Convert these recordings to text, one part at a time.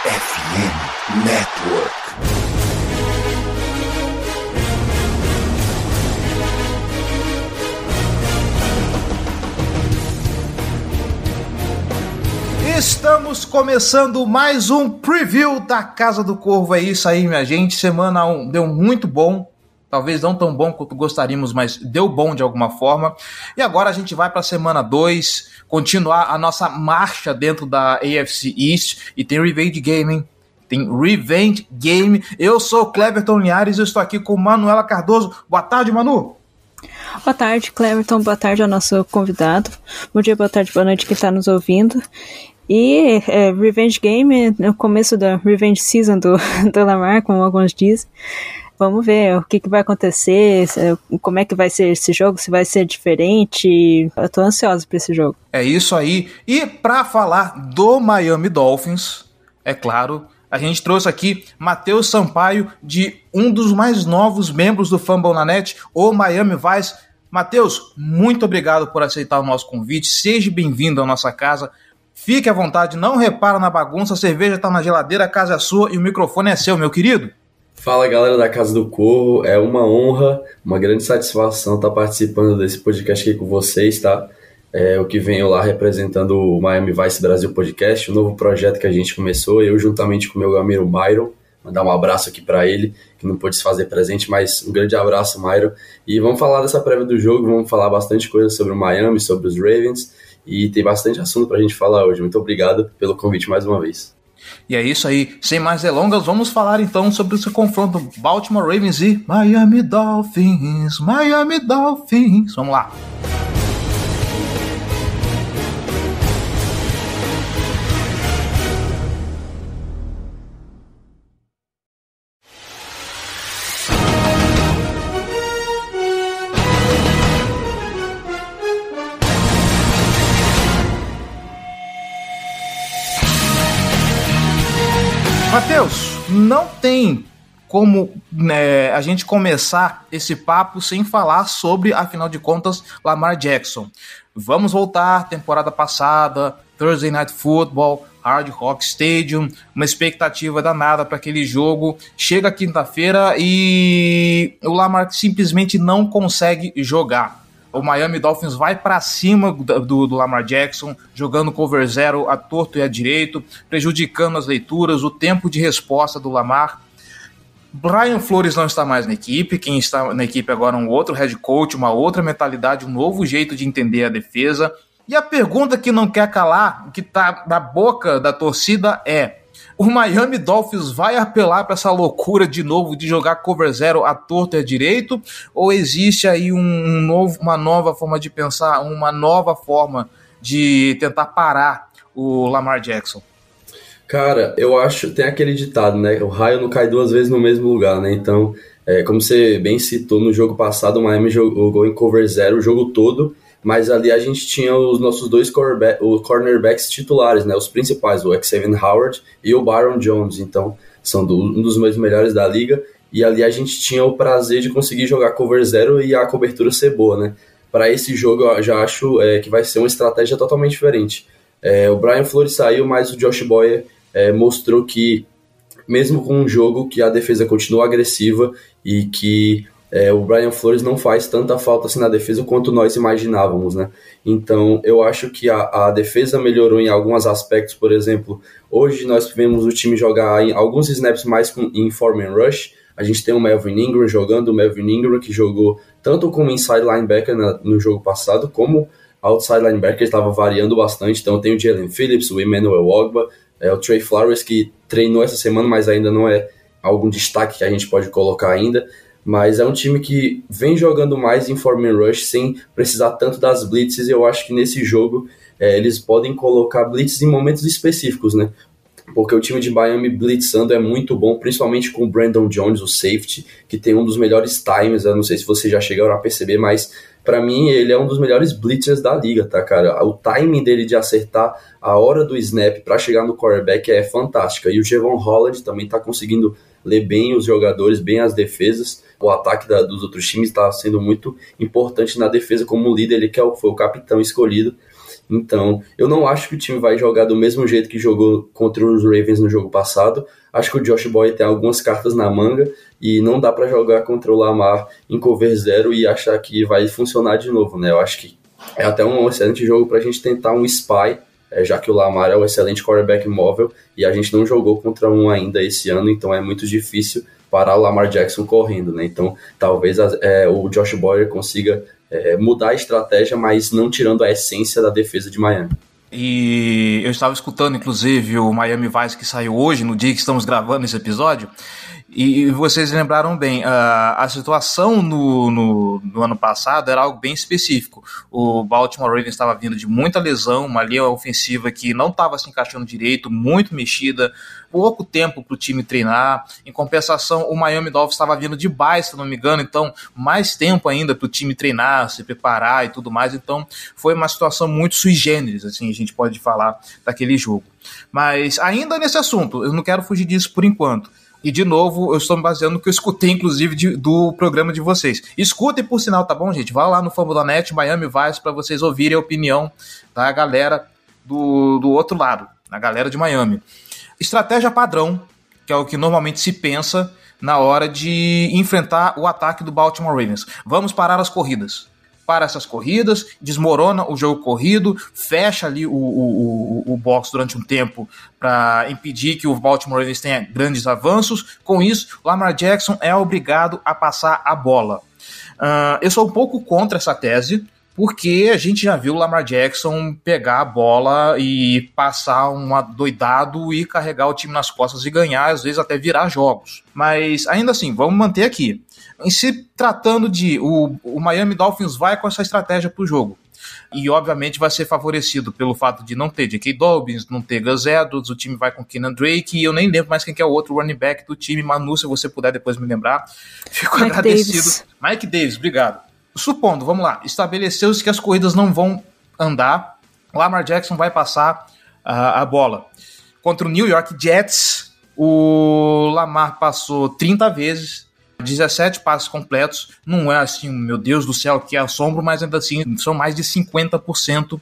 FM Network. Estamos começando mais um preview da Casa do Corvo. É isso aí, minha gente. Semana 1 deu muito bom. Talvez não tão bom quanto gostaríamos, mas deu bom de alguma forma. E agora a gente vai para a semana 2, continuar a nossa marcha dentro da AFC East. E tem Revenge Game, hein? Tem Revenge Game. Eu sou o Cleverton Linhares e estou aqui com Manuela Cardoso. Boa tarde, Manu. Boa tarde, Cleverton. Boa tarde ao nosso convidado. Bom dia, boa tarde, boa noite quem está nos ouvindo. E Revenge Game, no começo da Revenge Season do Lamar, como alguns dizem. Vamos ver o que vai acontecer, como é que vai ser esse jogo, se vai ser diferente. Eu tô ansioso para esse jogo. É isso aí. E para falar do Miami Dolphins, é claro, a gente trouxe aqui Matheus Sampaio, de um dos mais novos membros do Fumble na Net, o Miami Vice. Matheus, muito obrigado por aceitar o nosso convite. Seja bem-vindo à nossa casa. Fique à vontade, não repara na bagunça, a cerveja está na geladeira, a casa é sua e o microfone é seu, meu querido. Fala, galera da Casa do Corvo, é uma honra, uma grande satisfação estar participando desse podcast aqui com vocês, tá? Eu que venho lá representando o Miami Vice Brasil Podcast, um novo projeto que a gente começou, eu juntamente com o meu amigo Myron, mandar um abraço aqui para ele, que não pôde se fazer presente, mas um grande abraço, Myron. E vamos falar dessa prévia do jogo, vamos falar bastante coisa sobre o Miami, sobre os Ravens, e tem bastante assunto pra gente falar hoje. Muito obrigado pelo convite mais uma vez. E é isso aí, sem mais delongas, vamos falar então sobre esse confronto Baltimore Ravens e Miami Dolphins, Miami Dolphins. Vamos lá. Matheus, não tem como a gente começar esse papo sem falar sobre, afinal de contas, Lamar Jackson. Vamos voltar à temporada passada, Thursday Night Football, Hard Rock Stadium, uma expectativa danada para aquele jogo. Chega quinta-feira e o Lamar simplesmente não consegue jogar. O Miami Dolphins vai para cima do Lamar Jackson, jogando cover zero à torto e à direito, prejudicando as leituras, o tempo de resposta do Lamar. Brian Flores não está mais na equipe, quem está na equipe agora é um outro head coach, uma outra mentalidade, um novo jeito de entender a defesa. E a pergunta que não quer calar, que está na boca da torcida é: o Miami Dolphins vai apelar para essa loucura de novo de jogar cover zero à torto e à direito? Ou existe aí uma nova forma de pensar, uma nova forma de tentar parar o Lamar Jackson? Cara, eu acho, tem aquele ditado, né? O raio não cai duas vezes no mesmo lugar, né? Então, como você bem citou, no jogo passado o Miami jogou em cover zero o jogo todo, mas ali a gente tinha os nossos dois cornerbacks titulares, né, os principais, o Xavier Howard e o Byron Jones, então são um dos meus melhores da liga, e ali a gente tinha o prazer de conseguir jogar cover zero e a cobertura ser boa, né. Para esse jogo eu já acho que vai ser uma estratégia totalmente diferente. O Brian Flores saiu, mas o Josh Boyer mostrou que, mesmo com um jogo que a defesa continua agressiva e que o Brian Flores não faz tanta falta assim na defesa quanto nós imaginávamos, né? Então eu acho que a defesa melhorou em alguns aspectos. Por exemplo, hoje nós vemos o time jogar em alguns snaps mais em form and rush. A gente tem o Melvin Ingram jogando, o Melvin Ingram que jogou tanto como inside linebacker no jogo passado, como outside linebacker, estava variando bastante. Então tem o Jalen Phillips, o Emmanuel Ogbah, o Trey Flowers, que treinou essa semana, mas ainda não é algum destaque que a gente pode colocar ainda. Mas é um time que vem jogando mais em form and rush sem precisar tanto das blitzes, e eu acho que nesse jogo eles podem colocar blitzes em momentos específicos, né? Porque o time de Miami blitzando é muito bom, principalmente com o Brandon Jones, o safety, que tem um dos melhores times. Eu não sei se vocês já chegaram a perceber, mas pra mim ele é um dos melhores blitzers da liga, tá, cara? O timing dele de acertar a hora do snap pra chegar no quarterback é fantástica. E o Javon Holland também tá conseguindo ler bem os jogadores, bem as defesas. O ataque dos outros times está sendo muito importante na defesa como líder, ele que foi o capitão escolhido. Então, eu não acho que o time vai jogar do mesmo jeito que jogou contra os Ravens no jogo passado. Acho que o Josh Boyd tem algumas cartas na manga e não dá para jogar contra o Lamar em cover 0 e achar que vai funcionar de novo, né? Eu acho que é até um excelente jogo para a gente tentar um spy, já que o Lamar é um excelente quarterback móvel e a gente não jogou contra um ainda esse ano, então é muito difícil parar o Lamar Jackson correndo, né? Então, talvez o Josh Boyer consiga mudar a estratégia, mas não tirando a essência da defesa de Miami. E eu estava escutando, inclusive, o Miami Vice que saiu hoje, no dia que estamos gravando esse episódio, e vocês lembraram bem, a situação no ano passado era algo bem específico. O Baltimore Ravens estava vindo de muita lesão, uma linha ofensiva que não estava se encaixando direito, muito mexida, pouco tempo para o time treinar. Em compensação, o Miami Dolphins estava vindo de bye, se não me engano, então mais tempo ainda para o time treinar, se preparar e tudo mais. Então foi uma situação muito sui generis, assim, a gente pode falar daquele jogo. Mas ainda nesse assunto, eu não quero fugir disso por enquanto. E, de novo, eu estou me baseando no que eu escutei, inclusive, do programa de vocês. Escutem, por sinal, tá bom, gente? Vá lá no Fumble.net, Miami Vice, para vocês ouvirem a opinião da galera do outro lado, a galera de Miami. Estratégia padrão, que é o que normalmente se pensa na hora de enfrentar o ataque do Baltimore Ravens. Vamos parar as corridas. Para essas corridas, desmorona o jogo corrido, fecha ali o box durante um tempo para impedir que o Baltimore Ravens tenha grandes avanços. Com isso, o Lamar Jackson é obrigado a passar a bola. Eu sou um pouco contra essa tese, porque a gente já viu o Lamar Jackson pegar a bola e passar um adoidado e carregar o time nas costas e ganhar, às vezes até virar jogos. Mas ainda assim, vamos manter aqui. Em se tratando de o Miami Dolphins vai com essa estratégia para o jogo. E obviamente vai ser favorecido pelo fato de não ter J.K. Dobbins, não ter Gus Edwards, o time vai com Kenyan Drake, e eu nem lembro mais quem que é o outro running back do time. Manu, se você puder depois me lembrar, fico Mike agradecido. Davis. Mike Davis, obrigado. Supondo, vamos lá, estabeleceu-se que as corridas não vão andar, Lamar Jackson vai passar a bola. Contra o New York Jets, o Lamar passou 30 vezes, 17 passes completos, não é assim, meu Deus do céu, que assombro, mas ainda assim são mais de 50%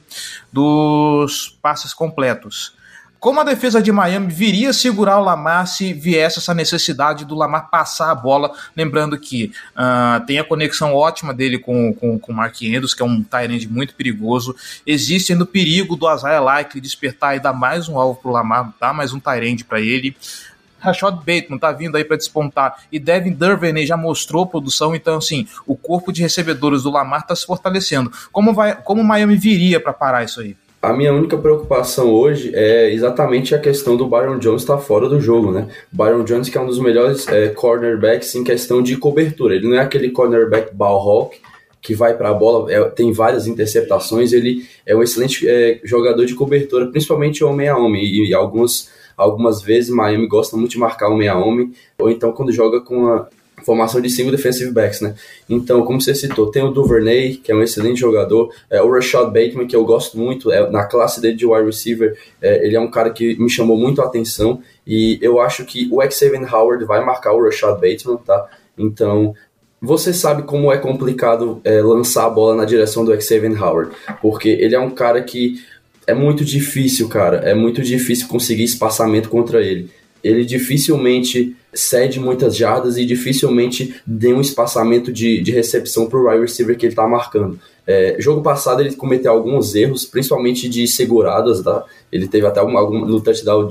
dos passes completos. Como a defesa de Miami viria segurar o Lamar se viesse essa necessidade do Lamar passar a bola, lembrando que tem a conexão ótima dele com o Mark Andrews, que é um tight end muito perigoso, existe ainda o perigo do Isaiah Likely despertar e dar mais um alvo para o Lamar, dar mais um tight end para ele. Rashad Bateman tá vindo aí para despontar e Devin Duvernay já mostrou produção, então assim, o corpo de recebedores do Lamar está se fortalecendo. Como o Miami viria para parar isso aí? A minha única preocupação hoje é exatamente a questão do Byron Jones estar fora do jogo, né? Byron Jones, que é um dos melhores cornerbacks em questão de cobertura. Ele não é aquele cornerback ball hawk que vai para a bola, tem várias interceptações, ele é um excelente jogador de cobertura, principalmente homem a homem, e algumas vezes Miami gosta muito de marcar homem a homem, ou então quando joga com a formação de 5 defensive backs, né? Então, como você citou, tem o Duvernay, que é um excelente jogador, o Rashad Bateman, que eu gosto muito, na classe dele de wide receiver, ele é um cara que me chamou muito a atenção, e eu acho que o Xavier Howard vai marcar o Rashad Bateman, tá? Então, você sabe como é complicado lançar a bola na direção do Xavier Howard, porque ele é um cara que é muito difícil, cara, é muito difícil conseguir espaçamento contra ele. Ele dificilmente cede muitas jardas e dificilmente dê um espaçamento de recepção para o wide receiver que ele está marcando. Jogo passado ele cometeu alguns erros, principalmente de seguradas, tá? Ele teve até no touchdown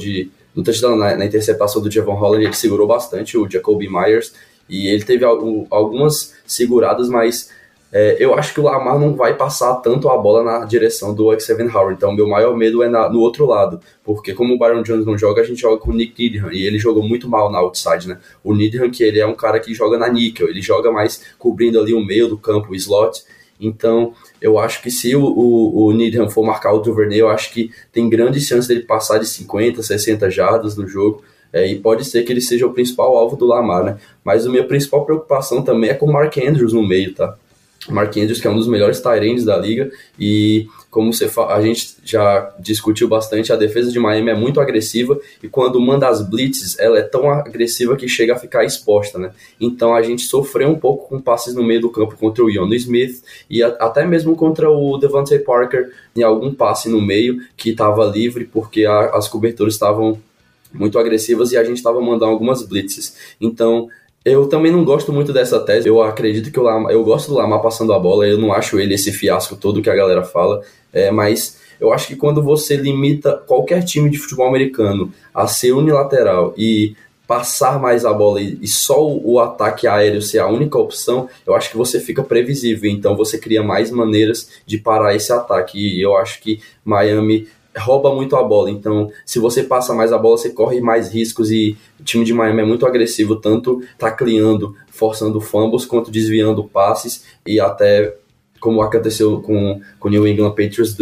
na interceptação do Javon Holland, ele segurou bastante o Jacoby Myers, e ele teve algumas seguradas, mas eu acho que o Lamar não vai passar tanto a bola na direção do Xavier Howard. Então, meu maior medo é no outro lado, porque como o Byron Jones não joga, a gente joga com o Nick Needham, e ele jogou muito mal na outside, né? O Needham, que ele é um cara que joga na níquel, ele joga mais cobrindo ali o meio do campo, o slot. Então, eu acho que se o Needham for marcar o Duvernay, eu acho que tem grandes chances dele passar de 50, 60 jardas no jogo, e pode ser que ele seja o principal alvo do Lamar, né? Mas a minha principal preocupação também é com o Mark Andrews no meio, tá? Mark Andrews, que é um dos melhores tight ends da liga, e como a gente já discutiu bastante, a defesa de Miami é muito agressiva, e quando manda as blitzes, ela é tão agressiva que chega a ficar exposta, né? Então a gente sofreu um pouco com passes no meio do campo contra o Jonnu Smith, e até mesmo contra o Devontae Parker, em algum passe no meio que estava livre, porque as coberturas estavam muito agressivas e a gente estava mandando algumas blitzes. Então, eu também não gosto muito dessa tese. Eu acredito que eu gosto do Lamar passando a bola, eu não acho ele esse fiasco todo que a galera fala, mas eu acho que quando você limita qualquer time de futebol americano a ser unilateral e passar mais a bola e só o ataque aéreo ser a única opção, eu acho que você fica previsível, então você cria mais maneiras de parar esse ataque, e eu acho que Miami rouba muito a bola, então se você passa mais a bola, você corre mais riscos, e o time de Miami é muito agressivo, tanto tacleando, forçando fumbles, quanto desviando passes, e até como aconteceu com o New England Patriots,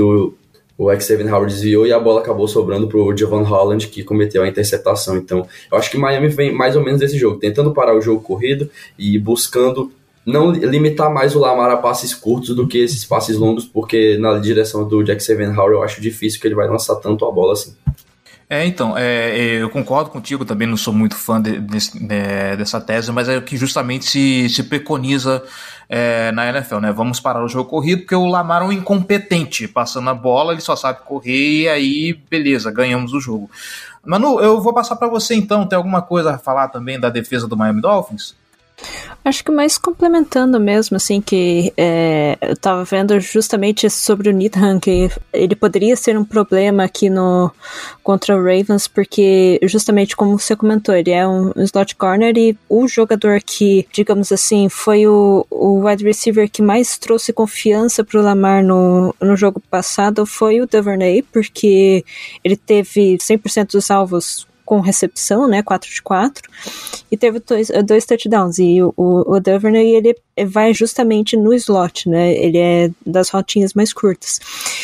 o Xavier Howard desviou e a bola acabou sobrando para o Javon Holland, que cometeu a interceptação. Então eu acho que Miami vem mais ou menos desse jogo, tentando parar o jogo corrido e buscando não limitar mais o Lamar a passes curtos do que esses passes longos, porque na direção do Xavier Howard eu acho difícil que ele vai lançar tanto a bola assim. Então, eu concordo contigo, também não sou muito fã dessa tese, mas é o que justamente se preconiza na NFL, né? Vamos parar o jogo corrido, porque o Lamar é um incompetente, passando a bola, ele só sabe correr, e aí, beleza, ganhamos o jogo. Manu, eu vou passar para você então, tem alguma coisa a falar também da defesa do Miami Dolphins? Acho que mais complementando mesmo, assim, que eu tava vendo justamente sobre o Needham, que ele poderia ser um problema aqui contra o Ravens, porque justamente como você comentou, ele é um slot corner, e o jogador que, digamos assim, foi o wide receiver que mais trouxe confiança pro Lamar no jogo passado foi o Duvernay, porque ele teve 100% dos alvos com recepção, né, 4 de 4, e teve dois touchdowns, e o Duvernay, ele vai justamente no slot, né, ele é das rotinhas mais curtas,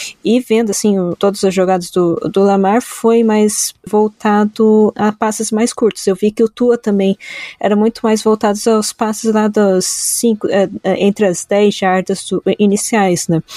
e vendo, assim, todas as jogadas do Lamar, foi mais voltado a passes mais curtos. Eu vi que o Tua também era muito mais voltado aos passes lá dos 5, entre as 10 jardas iniciais, né.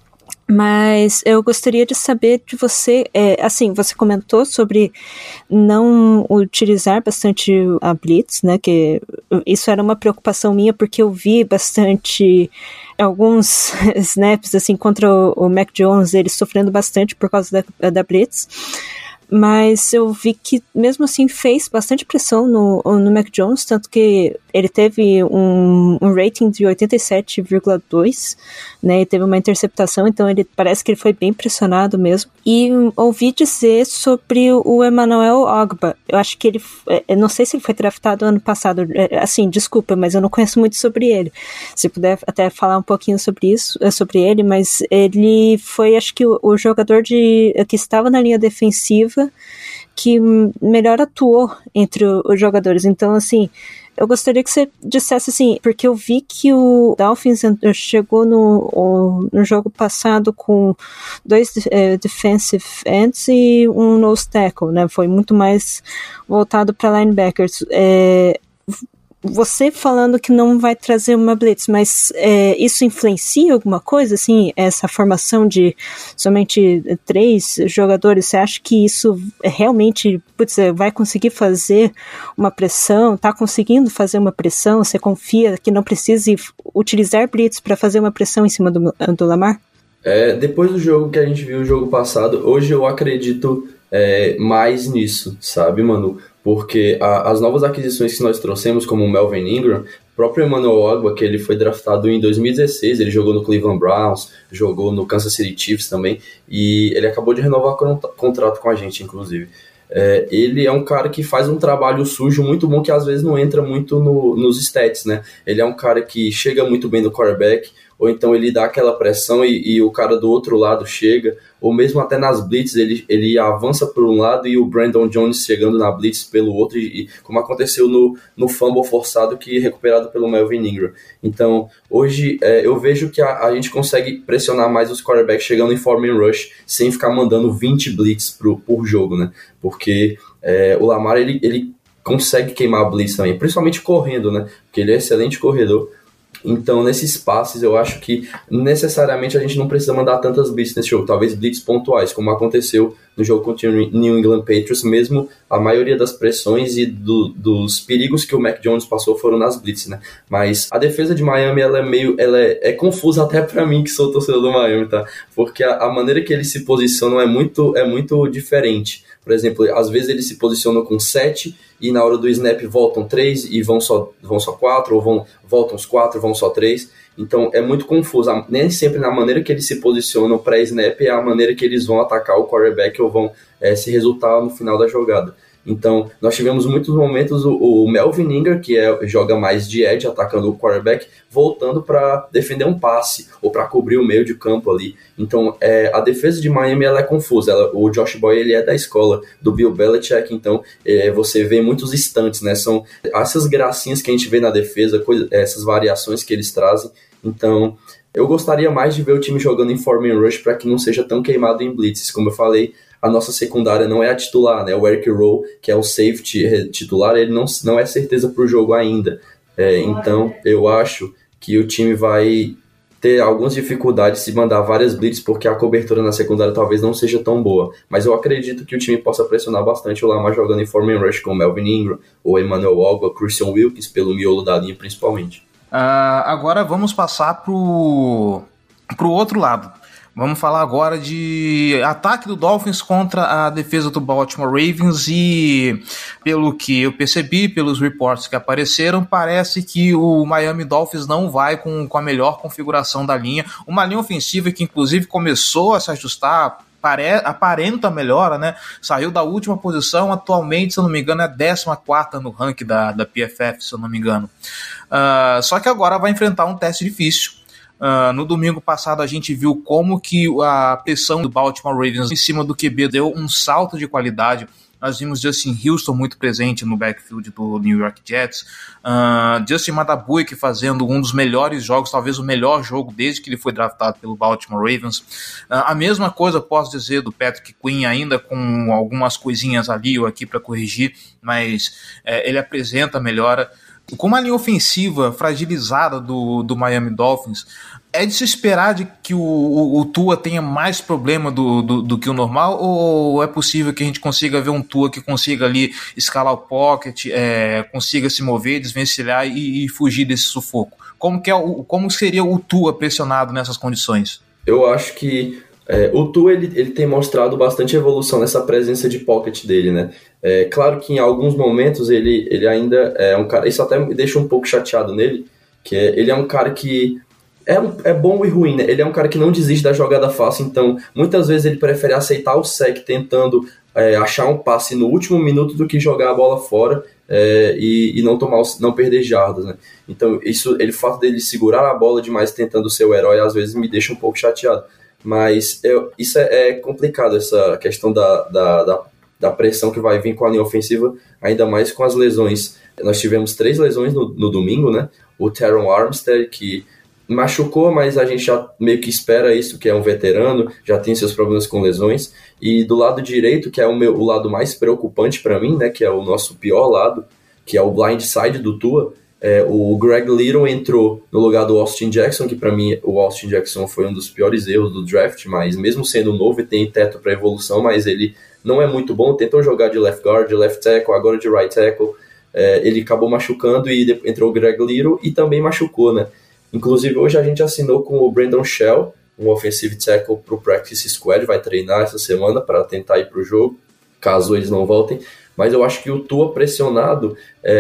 Mas eu gostaria de saber de você, assim, você comentou sobre não utilizar bastante a blitz, né, que isso era uma preocupação minha, porque eu vi bastante alguns snaps, assim, contra o Mac Jones, ele sofrendo bastante por causa da blitz. Mas eu vi que, mesmo assim, fez bastante pressão no Mac Jones, tanto que ele teve um rating de 87,2, né, e teve uma interceptação, então parece que ele foi bem pressionado mesmo. E ouvi dizer sobre o Emmanuel Ogbah, eu acho que eu não sei se ele foi draftado ano passado, assim, desculpa, mas eu não conheço muito sobre ele. Se puder até falar um pouquinho sobre isso, sobre ele, mas ele foi, acho que o jogador que estava na linha defensiva que melhor atuou entre os jogadores. Então, assim, eu gostaria que você dissesse assim, porque eu vi que o Dolphins chegou no jogo passado com 2 defensive ends e um nose tackle, né? Foi muito mais voltado para linebackers. Você falando que não vai trazer uma blitz, mas isso influencia alguma coisa, assim, essa formação de somente 3 jogadores, você acha que isso realmente, vai conseguir fazer uma pressão, tá conseguindo fazer uma pressão, você confia que não precise utilizar blitz para fazer uma pressão em cima do Lamar? Depois do jogo que a gente viu o jogo passado, hoje eu acredito mais nisso, sabe, Manu? Porque as novas aquisições que nós trouxemos, como o Melvin Ingram, o próprio Emmanuel Ogbah, que ele foi draftado em 2016, ele jogou no Cleveland Browns, jogou no Kansas City Chiefs também, e ele acabou de renovar contrato com a gente, inclusive. Ele é um cara que faz um trabalho sujo muito bom, que às vezes não entra muito nos stats, né? Ele é um cara que chega muito bem no quarterback, ou então ele dá aquela pressão e o cara do outro lado chega, ou mesmo até nas blitz ele avança por um lado e o Brandon Jones chegando na blitz pelo outro, e como aconteceu no fumble forçado que recuperado pelo Melvin Ingram. Então hoje eu vejo que a gente consegue pressionar mais os quarterbacks chegando em foreman rush sem ficar mandando 20 blitz por jogo, né? Porque o Lamar ele consegue queimar a blitz também, principalmente correndo, né? Porque ele é excelente corredor. Então, nesses passes, eu acho que necessariamente a gente não precisa mandar tantas blitz nesse jogo. Talvez blitz pontuais, como aconteceu no jogo contra o New England Patriots, mesmo a maioria das pressões e dos perigos que o Mac Jones passou foram nas blitz, né? Mas a defesa de Miami, ela é confusa até pra mim, que sou torcedor do Miami, tá? Porque a maneira que eles se posicionam é muito diferente. Por exemplo, às vezes eles se posicionam com 7 e na hora do snap voltam 3 e vão só 4, ou voltam os 4 e vão só 3. Então é muito confuso. Nem sempre na maneira que eles se posicionam pré-snap é a maneira que eles vão atacar o quarterback ou vão se resultar no final da jogada. Então, nós tivemos muitos momentos o Melvin Ingram, que joga mais de edge, atacando o quarterback, voltando para defender um passe, ou para cobrir o meio de campo ali. Então, a defesa de Miami ela é confusa. O Josh Boy ele é da escola do Bill Belichick, então você vê muitos instantes, né? São essas gracinhas que a gente vê na defesa, essas variações que eles trazem. Então, eu gostaria mais de ver o time jogando em Foreman Rush para que não seja tão queimado em blitzes. Como eu falei, a nossa secundária não é a titular, né? O Eric Rowe, que é o safety titular, ele não é certeza para o jogo ainda. Então, eu acho que o time vai ter algumas dificuldades se mandar várias blitz, porque a cobertura na secundária talvez não seja tão boa. Mas eu acredito que o time possa pressionar bastante o Lamar jogando em Foreman Rush com o Melvin Ingram, ou Emmanuel Ogba, Christian Wilkins, pelo miolo da linha principalmente. Agora vamos passar pro outro lado. Vamos falar agora de ataque do Dolphins contra a defesa do Baltimore Ravens e, pelo que eu percebi, pelos reports que apareceram, parece que o Miami Dolphins não vai com a melhor configuração da linha. Uma linha ofensiva que, inclusive, começou a se ajustar, aparenta melhora, né? Saiu da última posição, atualmente, se eu não me engano, é a 14ª no ranking da PFF, se eu não me engano. Só que agora vai enfrentar um teste difícil. No domingo passado a gente viu como que a pressão do Baltimore Ravens em cima do QB deu um salto de qualidade. Nós vimos Justin Houston muito presente no backfield do New York Jets, Justin Madabuike fazendo um dos melhores jogos, talvez o melhor jogo desde que ele foi draftado pelo Baltimore Ravens. A mesma coisa posso dizer do Patrick Queen, ainda com algumas coisinhas ali ou aqui para corrigir, mas ele apresenta melhora. Com uma linha ofensiva fragilizada do Miami Dolphins, é de se esperar de que o Tua tenha mais problema do que o normal, ou é possível que a gente consiga ver um Tua que consiga ali escalar o pocket, consiga se mover, desvencilhar e fugir desse sufoco? Como seria o Tua pressionado nessas condições? Eu acho que o Tua ele tem mostrado bastante evolução nessa presença de pocket dele, né? Claro que em alguns momentos ele ainda é um cara, isso até me deixa um pouco chateado nele, que ele é um cara que é bom e ruim, né? Ele é um cara que não desiste da jogada fácil, então muitas vezes ele prefere aceitar o sec tentando achar um passe no último minuto do que jogar a bola fora e não perder jardas, né? Então o fato dele segurar a bola demais tentando ser o herói às vezes me deixa um pouco chateado. Mas isso é complicado, essa questão da pressão que vai vir com a linha ofensiva, ainda mais com as lesões. Nós tivemos 3 lesões no domingo, né? O Teron Armstead, que machucou, mas a gente já meio que espera isso, que é um veterano, já tem seus problemas com lesões. E do lado direito, que é o lado mais preocupante para mim, né? Que é o nosso pior lado, que é o blind side do Tua. O Greg Little entrou no lugar do Austin Jackson, que para mim o Austin Jackson foi um dos piores erros do draft, mas mesmo sendo novo, ele tem teto para evolução, mas ele não é muito bom. Tentou jogar de left guard, de left tackle, agora de right tackle. Ele acabou machucando e entrou o Greg Little e também machucou, né? Inclusive hoje a gente assinou com o Brandon Shell, um offensive tackle para o practice squad, vai treinar essa semana para tentar ir para o jogo, caso eles não voltem. Mas eu acho que o Tua pressionado,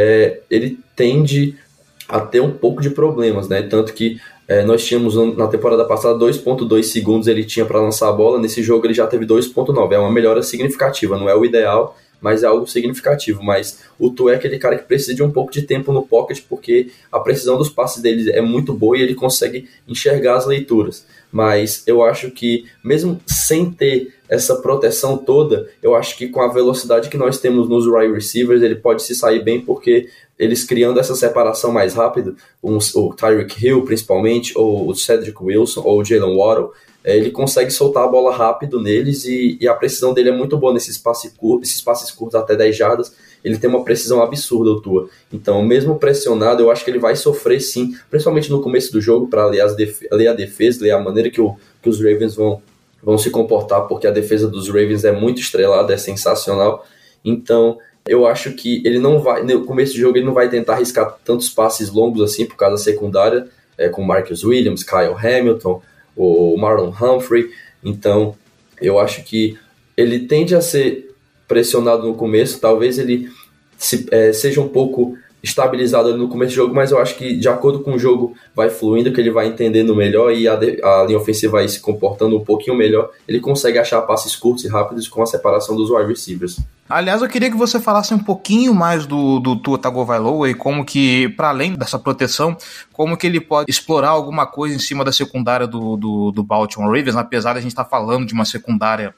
ele tende a ter um pouco de problemas, né? Tanto que nós tínhamos na temporada passada 2.2 segundos ele tinha para lançar a bola, nesse jogo ele já teve 2.9, é uma melhora significativa, não é o ideal, mas é algo significativo. Mas o Tua é aquele cara que precisa de um pouco de tempo no pocket, porque a precisão dos passes dele é muito boa e ele consegue enxergar as leituras. Mas eu acho que, mesmo sem ter essa proteção toda, eu acho que com a velocidade que nós temos nos wide receivers, ele pode se sair bem, porque eles criando essa separação mais rápido, o Tyreek Hill principalmente, ou o Cedric Wilson, ou o Jalen Waddle, ele consegue soltar a bola rápido neles e a precisão dele é muito boa nesses passes curtos até 10 jardas. Ele tem uma precisão absurda, o Tua. Então, mesmo pressionado, eu acho que ele vai sofrer sim, principalmente no começo do jogo, para ler a defesa, ler a maneira que os Ravens vão se comportar, porque a defesa dos Ravens é muito estrelada, é sensacional. Então, eu acho que ele não vai, no começo do jogo, ele não vai tentar arriscar tantos passes longos assim, por causa da secundária, com Marcus Williams, Kyle Hamilton, o Marlon Humphrey. Então, eu acho que ele tende a ser pressionado no começo, talvez ele seja um pouco estabilizado ali no começo do jogo, mas eu acho que de acordo com o jogo vai fluindo, que ele vai entendendo melhor e a linha ofensiva vai se comportando um pouquinho melhor, ele consegue achar passes curtos e rápidos com a separação dos wide receivers. Aliás, eu queria que você falasse um pouquinho mais do Tua Tagovailoa e como que, para além dessa proteção, como que ele pode explorar alguma coisa em cima da secundária do Baltimore Ravens, apesar de a gente estar falando de uma secundária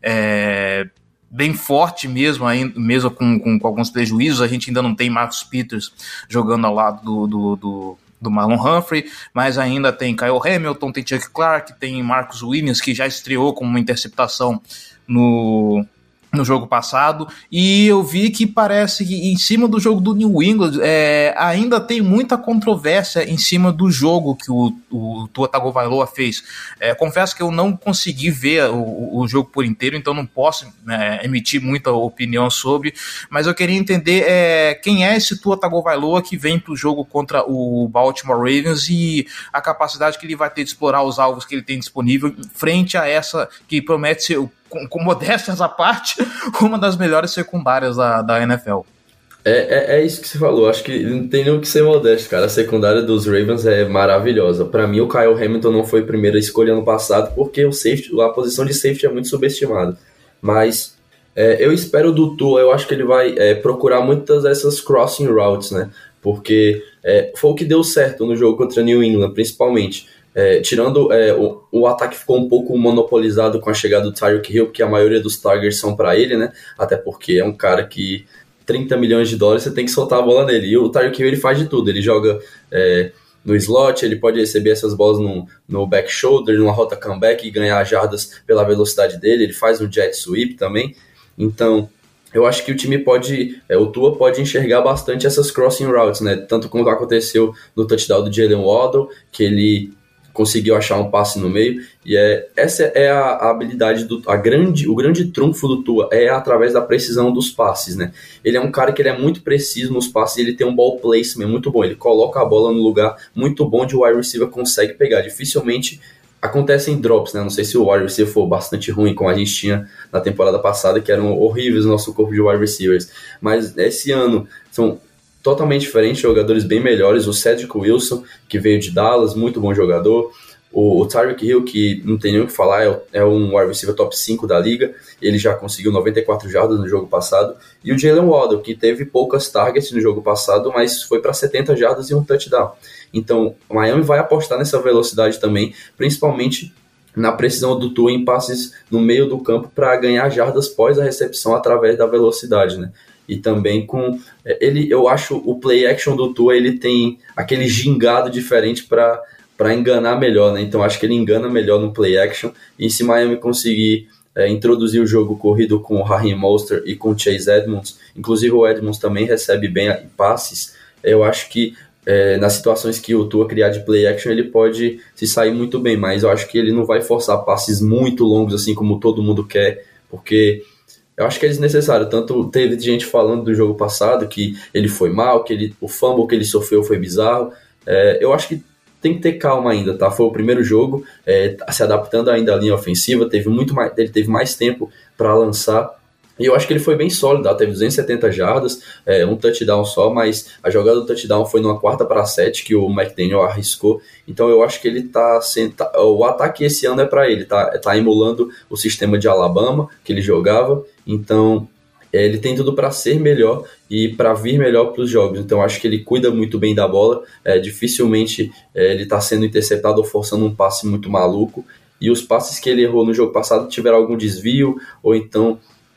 bem forte mesmo com alguns prejuízos. A gente ainda não tem Marcus Peters jogando ao lado do Marlon Humphrey, mas ainda tem Kyle Hamilton, tem Chuck Clark, tem Marcus Williams, que já estreou com uma interceptação no jogo passado, e eu vi que parece que em cima do jogo do New England ainda tem muita controvérsia em cima do jogo que o Tua Tagovailoa fez. Confesso que eu não consegui ver o jogo por inteiro, então não posso emitir muita opinião sobre, mas eu queria entender quem é esse Tua Tagovailoa que vem para o jogo contra o Baltimore Ravens e a capacidade que ele vai ter de explorar os alvos que ele tem disponível frente a essa que promete ser, com modéstias à parte, uma das melhores secundárias da NFL. É isso que você falou, acho que não tem nem o que ser modesto, cara. A secundária dos Ravens é maravilhosa. Para mim, o Kyle Hamilton não foi a primeira escolha ano passado, porque a posição de safety é muito subestimada. Mas eu espero do Tua, eu acho que ele vai procurar muitas dessas crossing routes, né? Porque foi o que deu certo no jogo contra New England, principalmente. Tirando o ataque ficou um pouco monopolizado com a chegada do Tyreek Hill, porque a maioria dos targets são para ele, né? Até porque é um cara que $30 milhões você tem que soltar a bola nele. E o Tyreek Hill ele faz de tudo, ele joga no slot, ele pode receber essas bolas no back shoulder, numa rota comeback e ganhar jardas pela velocidade dele, ele faz um jet sweep também. Então, eu acho que o time o Tua pode enxergar bastante essas crossing routes, né? Tanto como aconteceu no touchdown do Jalen Waddle, que ele conseguiu achar um passe no meio, e essa é a habilidade o grande trunfo do Tua é através da precisão dos passes, né? Ele é um cara que ele é muito preciso nos passes, ele tem um ball placement muito bom, ele coloca a bola no lugar muito bom onde o wide receiver consegue pegar. Dificilmente acontecem drops, né? Não sei se o wide receiver for bastante ruim, como a gente tinha na temporada passada, que eram horríveis no nosso corpo de wide receivers, mas esse ano são totalmente diferentes, jogadores bem melhores. O Cedric Wilson, que veio de Dallas, muito bom jogador. O Tyreek Hill, que não tem nem o que falar, é um wide receiver top 5 da liga, ele já conseguiu 94 jardas no jogo passado. E o Jalen Waddle, que teve poucas targets no jogo passado, mas foi para 70 jardas e um touchdown. Então, o Miami vai apostar nessa velocidade também, principalmente na precisão do Tua em passes no meio do campo para ganhar jardas pós a recepção através da velocidade, né? E também eu acho o play action do Tua, ele tem aquele gingado diferente para enganar melhor, né? Então acho que ele engana melhor no play action, e se Miami conseguir introduzir o jogo corrido com o Raheem Mostert e com o Chase Edmonds, inclusive o Edmonds também recebe bem passes, eu acho que nas situações que o Tua criar de play action, ele pode se sair muito bem, mas eu acho que ele não vai forçar passes muito longos, assim como todo mundo quer, porque eu acho que é desnecessário. Tanto teve gente falando do jogo passado que ele foi mal, o fumble que ele sofreu foi bizarro. Eu acho que tem que ter calma ainda, tá? Foi o primeiro jogo, se adaptando ainda à linha ofensiva, ele teve mais tempo para lançar. E eu acho que ele foi bem sólido, teve 270 jardas, um touchdown só, mas a jogada do touchdown foi numa 4ª para 7 que o McDaniel arriscou. Então eu acho que ele o ataque esse ano é para ele, tá emulando o sistema de Alabama que ele jogava. Então ele tem tudo para ser melhor e para vir melhor para os jogos. Então acho que ele cuida muito bem da bola, dificilmente ele está sendo interceptado ou forçando um passe muito maluco. E os passes que ele errou no jogo passado tiveram algum desvio, ou então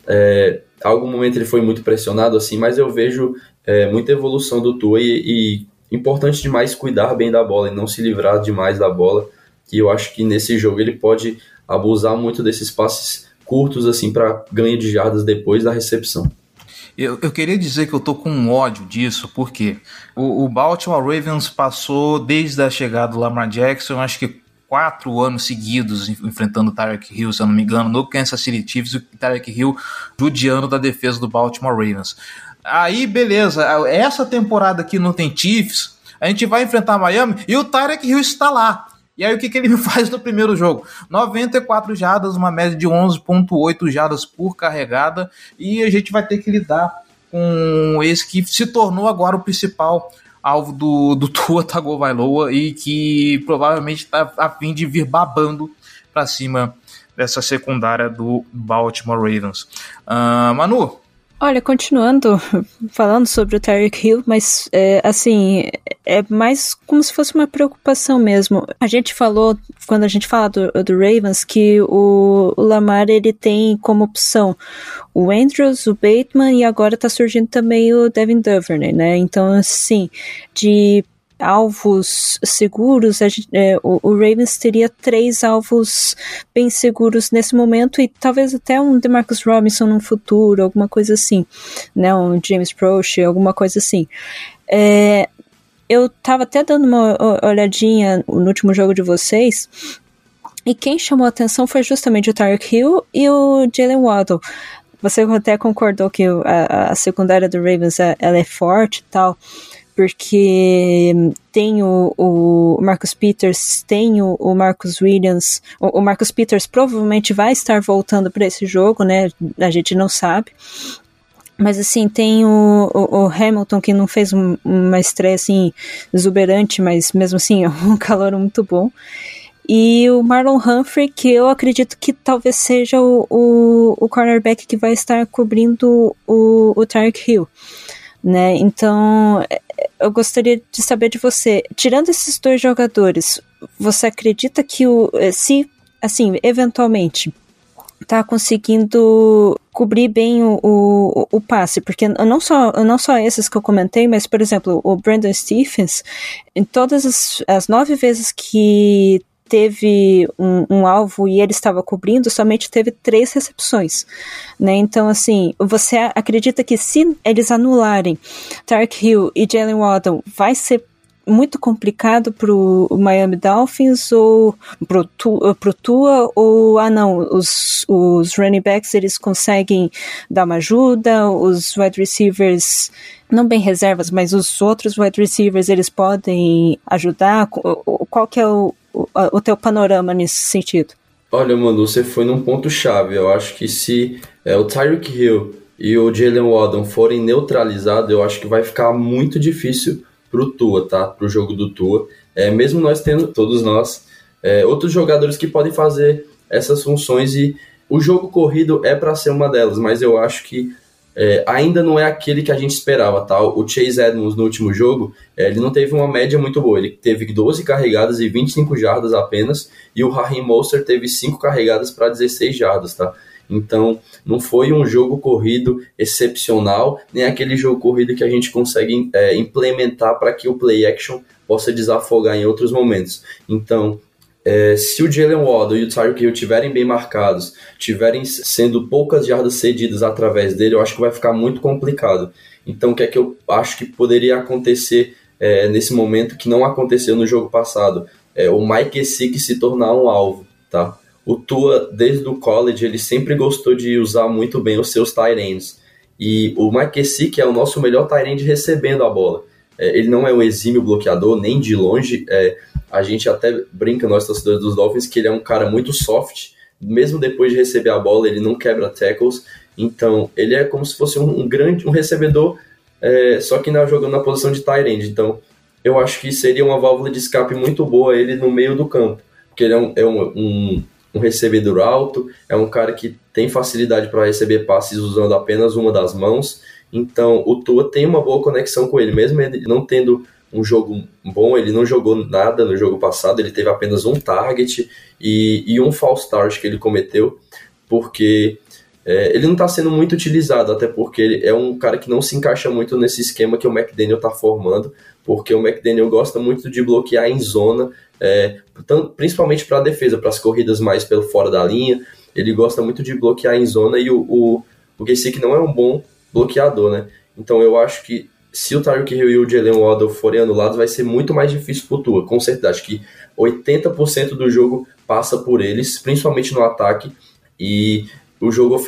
algum momento ele foi muito pressionado, assim, mas eu vejo muita evolução do Tua e importante demais cuidar bem da bola e não se livrar demais da bola, e eu acho que nesse jogo ele pode abusar muito desses passes curtos assim para ganho de jardas depois da recepção. Eu queria dizer que eu tô com um ódio disso, porque o Baltimore Ravens passou, desde a chegada do Lamar Jackson, acho que 4 anos seguidos enfrentando o Tyreek Hill, se eu não me engano, no Kansas City Chiefs, e o Tyreek Hill judiando da defesa do Baltimore Ravens. Aí, beleza, essa temporada aqui não tem Chiefs, a gente vai enfrentar Miami e o Tyreek Hill está lá. E aí o que ele me faz no primeiro jogo? 94 jardas, uma média de 11,8 jardas por carregada, e a gente vai ter que lidar com esse que se tornou agora o principal alvo do Tua Tagovailoa e que provavelmente está a fim de vir babando para cima dessa secundária do Baltimore Ravens. Manu? Olha, continuando falando sobre o Tyreek Hill, mas assim, é mais como se fosse uma preocupação mesmo. A gente falou, quando a gente fala do Ravens, que o Lamar ele tem como opção o Andrews, o Bateman e agora tá surgindo também o Devin Duvernay, né? Então, assim, de alvos seguros, o Ravens teria 3 alvos bem seguros nesse momento e talvez até um DeMarcus Robinson no futuro, alguma coisa assim, né, um James Proche, alguma coisa assim. Eu tava até dando uma olhadinha no último jogo de vocês e quem chamou a atenção foi justamente o Tyreek Hill e o Jalen Waddle. Você até concordou que a secundária do Ravens ela é forte e tal, porque tem o Marcus Peters, tem o Marcus Williams. O Marcus Peters provavelmente vai estar voltando para esse jogo, né? A gente não sabe. Mas assim, tem o Hamilton, que não fez uma estreia assim exuberante, mas mesmo assim é um calor muito bom. E o Marlon Humphrey, que eu acredito que talvez seja o cornerback que vai estar cobrindo o Tyreek Hill, né? Então, eu gostaria de saber de você, tirando esses 2 jogadores, você acredita que se, assim, eventualmente tá conseguindo cobrir bem o passe, porque não só esses que eu comentei, mas, por exemplo, o Brandon Stephens, em todas as 9 vezes que teve um alvo e ele estava cobrindo, somente teve 3 recepções, né? Então, assim, você acredita que se eles anularem Tyreek Hill e Jalen Waddle, vai ser muito complicado pro Miami Dolphins ou pro Tua, ou não, os running backs eles conseguem dar uma ajuda, os wide receivers, não bem reservas, mas os outros wide receivers eles podem ajudar? Qual que é o teu panorama nesse sentido? Olha, Manu, você foi num ponto chave. Eu acho que se o Tyreek Hill e o Jalen Waddle forem neutralizados, eu acho que vai ficar muito difícil pro Tua, tá? Pro jogo do Tua. Mesmo nós tendo, todos nós, outros jogadores que podem fazer essas funções e o jogo corrido é para ser uma delas, mas eu acho que ainda não é aquele que a gente esperava, tá? O Chase Edmonds no último jogo, ele não teve uma média muito boa, ele teve 12 carregadas e 25 jardas apenas, e o Raheem Mostert teve 5 carregadas para 16 jardas, tá? Então, não foi um jogo corrido excepcional, nem aquele jogo corrido que a gente consegue implementar para que o play action possa desafogar em outros momentos. Então, se o Jalen Waddle e o Tyreek Hill estiverem bem marcados, tiverem sendo poucas jardas cedidas através dele, eu acho que vai ficar muito complicado. Então, o que é que eu acho que poderia acontecer nesse momento que não aconteceu no jogo passado? O Mike Gesicki se tornar um alvo, tá? O Tua, desde o college, ele sempre gostou de usar muito bem os seus tight ends. E o Mike Gesicki é o nosso melhor tight end recebendo a bola. Ele não é um exímio bloqueador, nem de longe. A gente até brinca, nós torcedores dos Dolphins, que ele é um cara muito soft. Mesmo depois de receber a bola, ele não quebra tackles. Então, ele é como se fosse um recebedor, só que jogando na posição de tight end. Então, eu acho que seria uma válvula de escape muito boa ele no meio do campo. Porque ele é um recebedor alto, é um cara que tem facilidade para receber passes usando apenas uma das mãos. Então, o Tua tem uma boa conexão com ele, mesmo ele não tendo um jogo bom, ele não jogou nada no jogo passado, ele teve apenas um target e um false start que ele cometeu, porque ele não está sendo muito utilizado, até porque ele é um cara que não se encaixa muito nesse esquema que o McDaniel está formando, porque o McDaniel gosta muito de bloquear em zona, principalmente para a defesa, para as corridas mais pelo fora da linha. Ele gosta muito de bloquear em zona e o Gesicki não é um bom bloqueador, né? Então eu acho que se o Tyreek Hill e o Jalen Waddle forem anulados, vai ser muito mais difícil pro Tua, com certeza. Acho que 80% do jogo passa por eles, principalmente no ataque, e o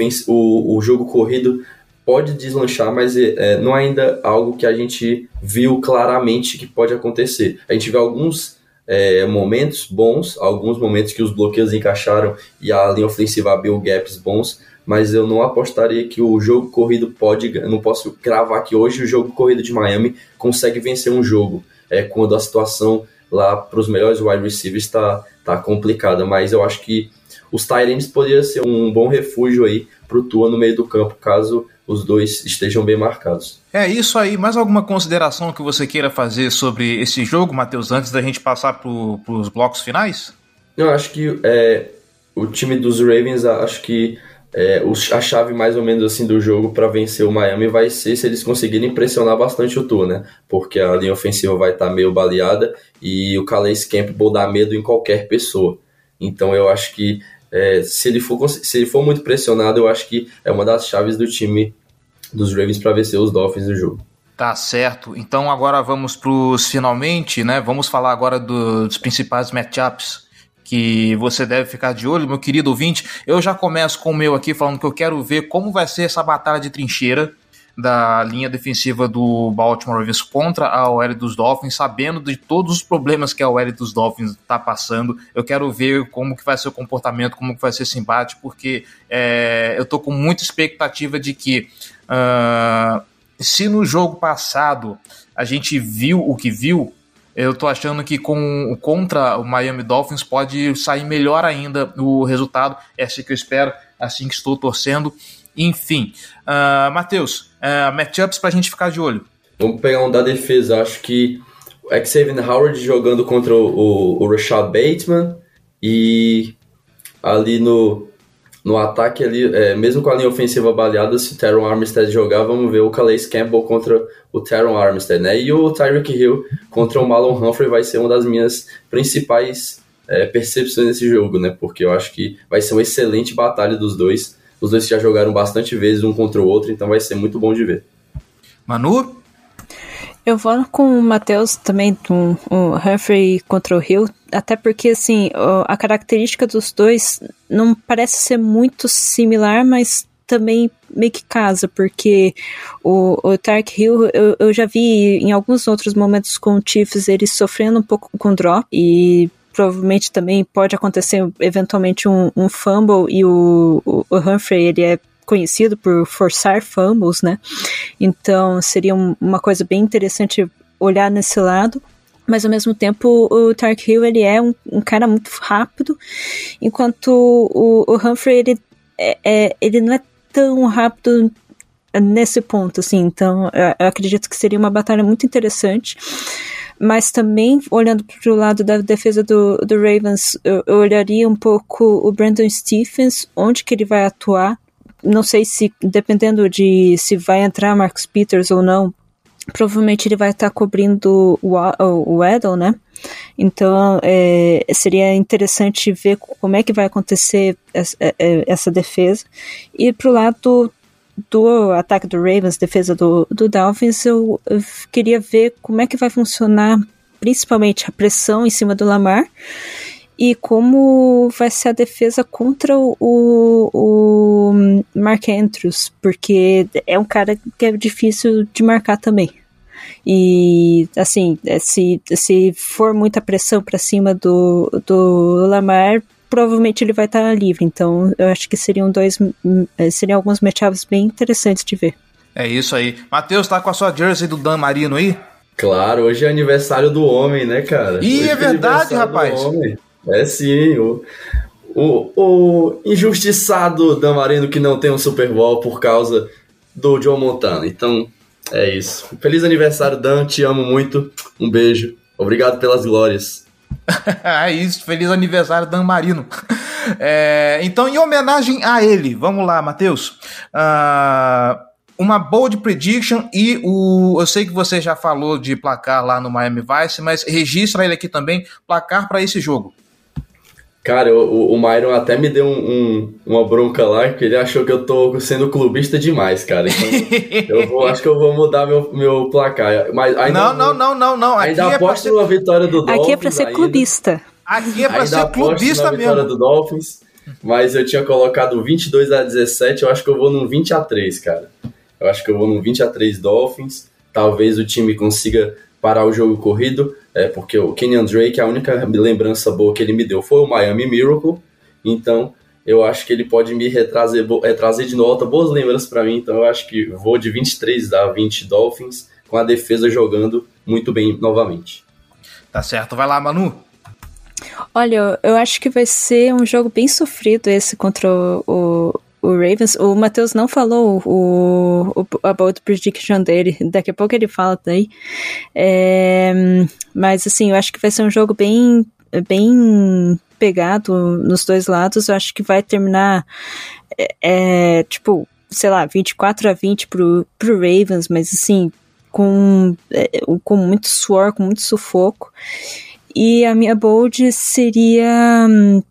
jogo corrido pode deslanchar, mas não é ainda algo que a gente viu claramente que pode acontecer. A gente vê alguns momentos bons, alguns momentos que os bloqueios encaixaram e a linha ofensiva abriu gaps bons, mas eu não apostaria que o jogo corrido eu não posso cravar que hoje o jogo corrido de Miami consegue vencer um jogo, quando a situação lá para os melhores wide receivers está complicada, mas eu acho que os tight ends poderiam ser um bom refúgio aí para o Tua no meio do campo, caso os dois estejam bem marcados. É isso aí. Mais alguma consideração que você queira fazer sobre esse jogo, Matheus, antes da gente passar para os blocos finais? Eu acho que o time dos Ravens, acho que a chave mais ou menos assim do jogo para vencer o Miami vai ser se eles conseguirem pressionar bastante o Tua, né? Porque a linha ofensiva vai estar meio baleada e o Calais Campbell dá medo em qualquer pessoa. Então eu acho que se ele for muito pressionado, eu acho que é uma das chaves do time dos Ravens para vencer os Dolphins no jogo. Tá certo. Então agora vamos para os finalmente, né? Vamos falar agora dos principais matchups que você deve ficar de olho, meu querido ouvinte. Eu já começo com o meu aqui, falando que eu quero ver como vai ser essa batalha de trincheira da linha defensiva do Baltimore Ravens contra a OL dos Dolphins, sabendo de todos os problemas que a OL dos Dolphins está passando. Eu quero ver como que vai ser o comportamento, como que vai ser esse embate, porque eu tô com muita expectativa de que se no jogo passado a gente viu o que viu, eu tô achando que contra o Miami Dolphins pode sair melhor ainda o resultado. É assim que eu espero, assim que estou torcendo. Enfim, Matheus, matchups pra gente ficar de olho. Vamos pegar um da defesa. Acho que o Xavier Howard jogando contra o Rashad Bateman, e ali no ataque, ali, mesmo com a linha ofensiva baleada, se o Teron Armstead jogar, vamos ver o Calais Campbell contra o Teron Armstead, né? E o Tyreek Hill contra o Marlon Humphrey vai ser uma das minhas principais percepções nesse jogo, né? Porque eu acho que vai ser uma excelente batalha dos dois. Os dois já jogaram bastante vezes um contra o outro, então vai ser muito bom de ver. Manu? Eu vou com o Matheus também, com o Humphrey contra o Hill, até porque, assim, a característica dos dois não parece ser muito similar, mas também meio que casa, porque o Tyreek Hill, eu já vi em alguns outros momentos com o Chiefs, ele sofrendo um pouco com drop, e provavelmente também pode acontecer eventualmente um fumble, e o Humphrey, ele é conhecido por forçar fumbles, né? Então seria uma coisa bem interessante olhar nesse lado, mas ao mesmo tempo o Tyreek Hill, ele é um cara muito rápido, enquanto o Humphrey, ele não é tão rápido nesse ponto, assim. Então eu acredito que seria uma batalha muito interessante. Mas também, olhando para o lado da defesa do Ravens, eu olharia um pouco o Brandon Stephens, onde que ele vai atuar. Não sei se, dependendo de se vai entrar Marcus Peters ou não, provavelmente ele vai estar cobrindo o Waddle, né? Então, seria interessante ver como é que vai acontecer essa defesa. E pro lado do ataque do Ravens, defesa do Dolphins, eu queria ver como é que vai funcionar, principalmente a pressão em cima do Lamar, e como vai ser a defesa contra o Mark Andrews, porque é um cara que é difícil de marcar também. E, assim, se for muita pressão para cima do Lamar, provavelmente ele vai estar livre. Então eu acho que seriam alguns matchups bem interessantes de ver. É isso aí. Matheus, tá com a sua jersey do Dan Marino aí? Claro, hoje é aniversário do homem, né, cara? Ih, hoje é verdade, rapaz. Sim, o injustiçado Dan Marino que não tem um Super Bowl por causa do Joe Montana. Então, é isso. Feliz aniversário, Dan, te amo muito. Um beijo. Obrigado pelas glórias. É isso, feliz aniversário, Dan Marino. Então, em homenagem a ele, vamos lá, Matheus. Uma bold prediction e eu sei que você já falou de placar lá no Miami Vice, mas registra ele aqui também, placar para esse jogo. Cara, o Myron até me deu uma bronca lá, que ele achou que eu tô sendo clubista demais, cara. Então, acho que eu vou mudar meu placar. Mas ainda não. Ainda aposto numa vitória do Dolphins. Aqui é pra ser clubista. Aqui é pra ser clubista mesmo. Vitória do Dolphins, mas eu tinha colocado 22-17, eu acho que eu vou num 20-3, cara. Eu acho que eu vou num 20-3 Dolphins. Talvez o time consiga parar o jogo corrido, porque o Kenyan Drake, a única lembrança boa que ele me deu foi o Miami Miracle. Então, eu acho que ele pode me trazer de volta boas lembranças para mim. Então, eu acho que vou de 23-20 Dolphins, com a defesa jogando muito bem novamente. Tá certo, vai lá, Manu. Olha, eu acho que vai ser um jogo bem sofrido esse contra o Ravens. O Matheus não falou a bold prediction dele, daqui a pouco ele fala daí. Mas assim, eu acho que vai ser um jogo bem pegado nos dois lados. Eu acho que vai terminar tipo, sei lá, 24-20 pro Ravens, mas assim, com muito suor, com muito sufoco. E a minha bold seria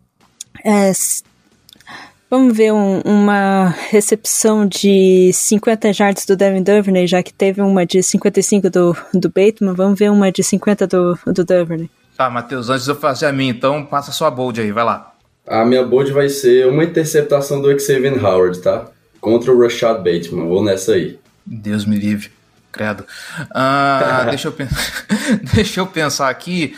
vamos ver uma recepção de 50 yards do Devin Duvernay, já que teve uma de 55 do Bateman. Vamos ver uma de 50 do Duvernay. Tá, Matheus, antes de eu fazer a minha, então, passa a sua bold aí, vai lá. A minha bold vai ser uma interceptação do Xavier Howard, tá? Contra o Rashad Bateman, vou nessa aí. Deus me livre, credo. Deixa eu pensar aqui.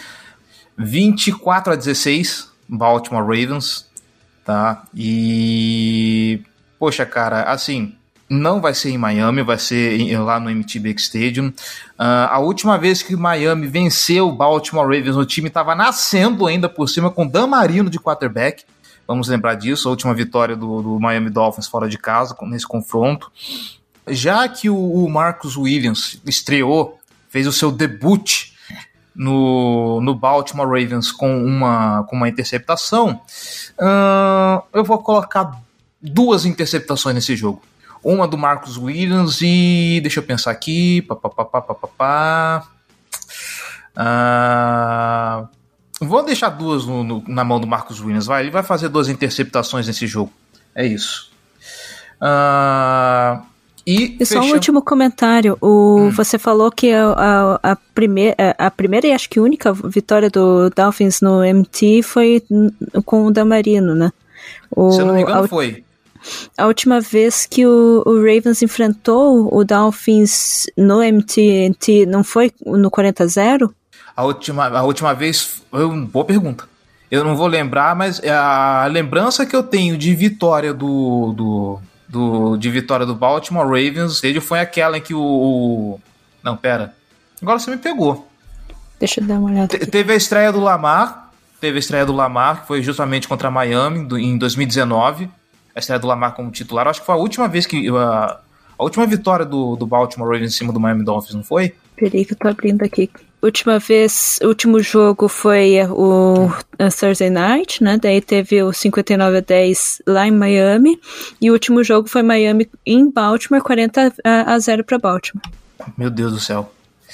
24-16, Baltimore Ravens. Tá? E poxa, cara, assim, não vai ser em Miami, vai ser lá no MT-Bank Stadium. A última vez que Miami venceu o Baltimore Ravens, o time estava nascendo ainda por cima com Dan Marino de quarterback. Vamos lembrar disso, a última vitória do Miami Dolphins fora de casa nesse confronto. Já que o Marcus Williams estreou, fez o seu debut no Baltimore Ravens com uma interceptação, eu vou colocar 2 interceptações nesse jogo. Uma do Marcus Williams e... deixa eu pensar aqui... vou deixar 2 na mão do Marcus Williams. Ele vai fazer 2 interceptações nesse jogo. É isso. E só um último comentário. Você falou que a primeira e acho que única vitória do Dolphins no MT foi com o Dan Marino, né? Se eu não me engano, foi. A última vez que o Ravens enfrentou o Dolphins no MT não foi no 40-0? A última vez... boa pergunta. Eu não vou lembrar, mas a lembrança que eu tenho de vitória de vitória do Baltimore Ravens foi aquela em que não, pera. Agora você me pegou. Deixa eu dar uma olhada. Teve a estreia do Lamar, que foi justamente contra a Miami em 2019. A estreia do Lamar como titular. Acho que foi a última vez que... A última vitória do Baltimore Ravens em cima do Miami Dolphins, não foi? Peraí que eu tô abrindo aqui. O último jogo foi o Thursday Night, né? Daí teve o 59-10 lá em Miami. E o último jogo foi Miami em Baltimore, 40-0 para Baltimore. Meu Deus do céu.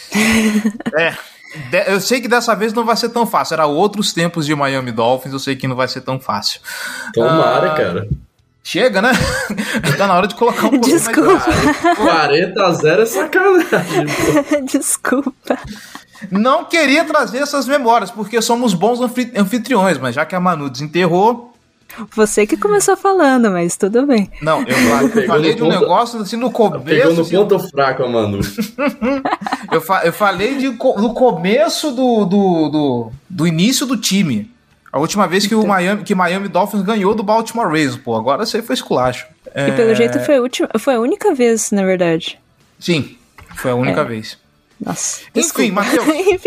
Eu sei que dessa vez não vai ser tão fácil. Era outros tempos de Miami Dolphins, eu sei que não vai ser tão fácil. Tomara, cara. Chega, né? Tá na hora de colocar um pouquinho mais. 40-0 é sacanagem. Desculpa. Não queria trazer essas memórias, porque somos bons anfitriões, mas já que a Manu desenterrou... Você que começou falando, mas tudo bem. Não, eu falei de um negócio assim no começo... Pegou no ponto fraco, Manu. Eu falei do começo do início do time. A última vez que Miami Dolphins ganhou do Baltimore Ravens, pô, agora você foi esculacho. E pelo jeito foi a única vez, na verdade. Sim, foi a única vez. Nossa, enfim, Matheus. Enfim.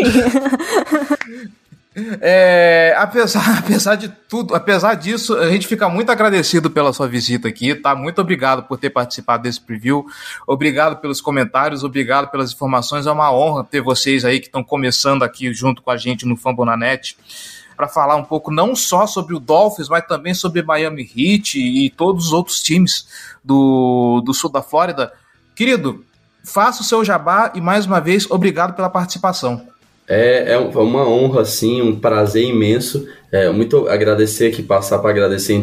Apesar disso, a gente fica muito agradecido pela sua visita aqui, tá? Muito obrigado por ter participado desse preview, obrigado pelos comentários, obrigado pelas informações, é uma honra ter vocês aí que estão começando aqui junto com a gente no Fambonanet. para falar um pouco não só sobre o Dolphins, mas também sobre Miami Heat e todos os outros times do sul da Flórida. Querido, faça o seu jabá e, mais uma vez, obrigado pela participação. É uma honra, sim, um prazer imenso. Muito agradecer aqui, passar para agradecer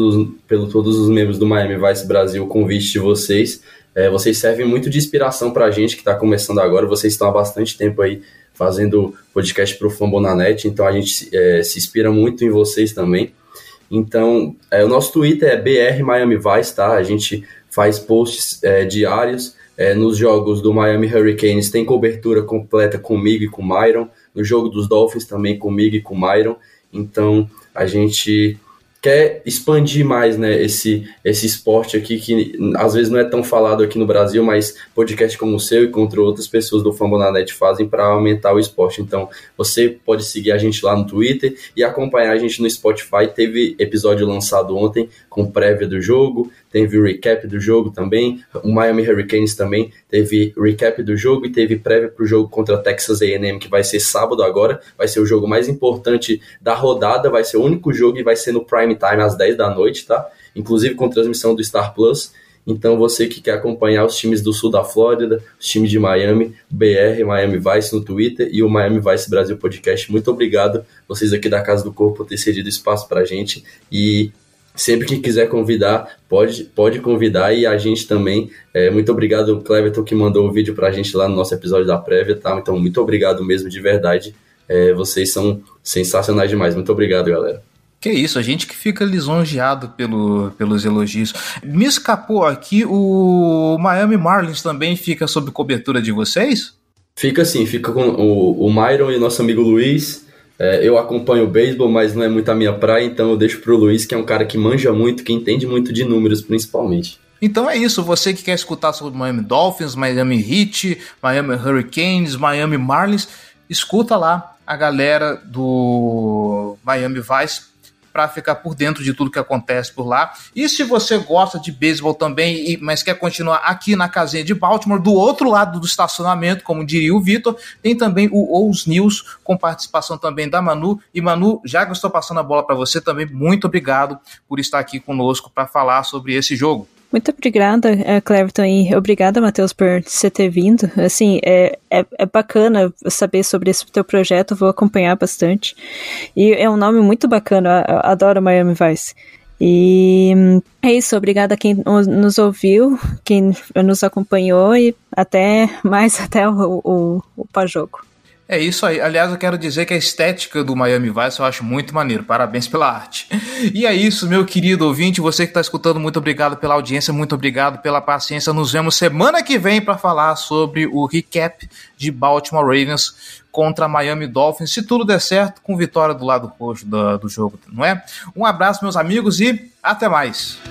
todos os membros do Miami Vice Brasil o convite de vocês. Vocês servem muito de inspiração para a gente que está começando agora. Vocês estão há bastante tempo aí fazendo podcast para o Fambonanet, então a gente se inspira muito em vocês também. Então, o nosso Twitter é BR Miami Vice, tá? A gente faz posts diários. Nos jogos do Miami Hurricanes tem cobertura completa comigo e com o Myron. No jogo dos Dolphins também comigo e com o Myron. Então a gente quer expandir mais, né, esse esporte aqui que às vezes não é tão falado aqui no Brasil, mas podcast como o seu e contra outras pessoas do Fambonanet fazem para aumentar o esporte. Então você pode seguir a gente lá no Twitter e acompanhar a gente no Spotify. Teve episódio lançado ontem com prévia do jogo, teve recap do jogo também. O Miami Hurricanes também teve recap do jogo e teve prévia para o jogo contra a Texas A&M, que vai ser sábado agora. Vai ser o jogo mais importante da rodada, vai ser o único jogo e vai ser no prime time às 10 da noite, tá? Inclusive com transmissão do Star Plus. Então você que quer acompanhar os times do sul da Flórida, os times de Miami, BR, Miami Vice no Twitter e o Miami Vice Brasil Podcast, muito obrigado vocês aqui da Casa do Corpo por ter cedido espaço pra gente, e sempre que quiser convidar, pode convidar, e a gente também. Muito obrigado, Cleverton, que mandou o vídeo pra gente lá no nosso episódio da prévia, tá? Então, muito obrigado mesmo, de verdade. Vocês são sensacionais demais. Muito obrigado, galera. Que isso, a gente que fica lisonjeado pelos elogios. Me escapou aqui, o Miami Marlins também fica sob cobertura de vocês? Fica sim, fica com o Myron e nosso amigo Luiz. Eu acompanho o beisebol, mas não é muito a minha praia, então eu deixo pro Luiz, que é um cara que manja muito, que entende muito de números, principalmente. Então é isso, você que quer escutar sobre Miami Dolphins, Miami Heat, Miami Hurricanes, Miami Marlins, escuta lá a galera do Miami Vice para ficar por dentro de tudo que acontece por lá. E se você gosta de beisebol também, mas quer continuar aqui na casinha de Baltimore, do outro lado do estacionamento, como diria o Vitor, tem também o Ous News, com participação também da Manu. E Manu, já que eu estou passando a bola para você também, muito obrigado por estar aqui conosco para falar sobre esse jogo. Muito obrigada, Cleverton, e obrigada, Matheus, por você ter vindo. Assim, é bacana saber sobre esse teu projeto, vou acompanhar bastante. E é um nome muito bacana, eu adoro Miami Vice. E é isso, obrigada a quem nos ouviu, quem nos acompanhou, e até o pós-jogo. É isso aí. Aliás, eu quero dizer que a estética do Miami Vice eu acho muito maneiro. Parabéns pela arte. E é isso, meu querido ouvinte. Você que está escutando, muito obrigado pela audiência, muito obrigado pela paciência. Nos vemos semana que vem para falar sobre o recap de Baltimore Ravens contra Miami Dolphins, se tudo der certo, com vitória do lado roxo do jogo, não é? Um abraço, meus amigos, e até mais.